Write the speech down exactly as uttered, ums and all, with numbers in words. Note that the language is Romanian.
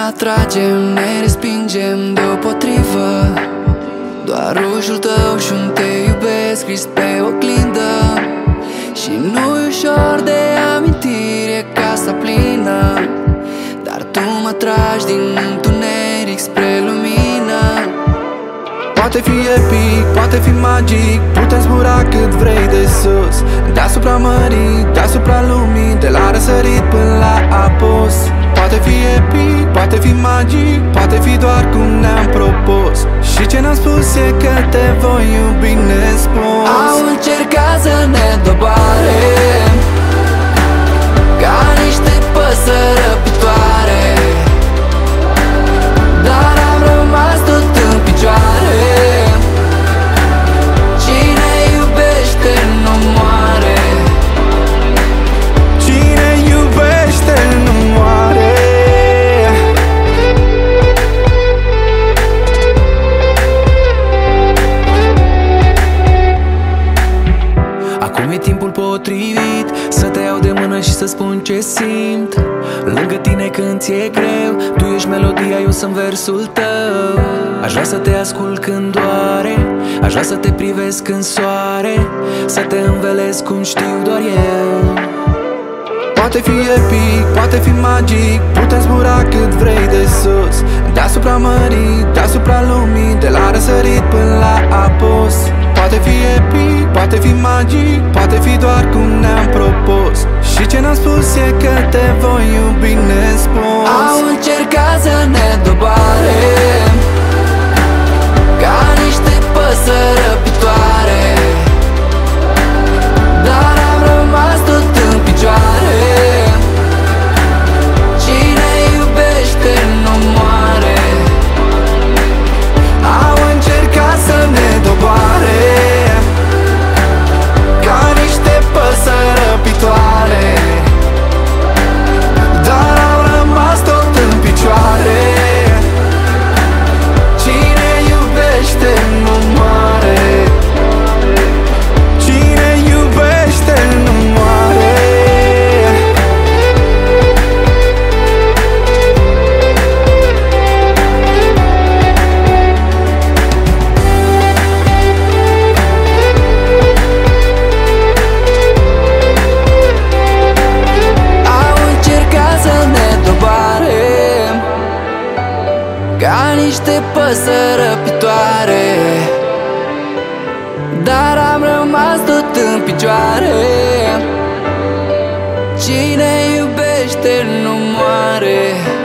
atragem, ne respingem deopotrivă. Doar rujul tău și un te iubesc scris pe oglindă. Și nu-i ușor de amintiri, e casa plină, dar tu mă tragi din întuneric spre lumină. Poate fi epic, poate fi magic, putem zbura cât vrei de sus, deasupra mării, deasupra lumii, de la răsărit până la apus. Poate fi epic, poate fi magic, poate fi doar cum ne-am propus. Și ce n-am spus e că te voi iubi nespus. Au încercat să ne doboare ca niște păsări răpitoare, dar am rămas tot în picioare. Cine iubește nu moare. Cine iubește nu moare. Acum e timpul potrivit să te iau de mână și să spun ce simt. Lângă tine când ți-e greu, tu ești melodia, eu sunt versul tău. Aș vrea să te ascult când doare, aș vrea să te privesc în soare, să te învelesc cum știu doar eu. Poate fi epic, poate fi magic, putem zbura cât vrei de sus, deasupra mării, deasupra lumii, de la răsărit până la apus. Poate fi epic, poate fi magic, poate fi doar cum ne-am propus. Și ce n-am spus e că te voi iubi nespus. Au încercat să ne doboare ca niște păsări răpitoare, dar am rămas tot în picioare. Cine iubește nu moare. Au încercat să ne doboare ca niște păsări răpitoare, dar am rămas tot în picioare. Cine iubește nu moare. Cine iubește nu moare. Ca niște păsări răpitoare, dar am rămas tot în picioare. Cine iubește nu moare.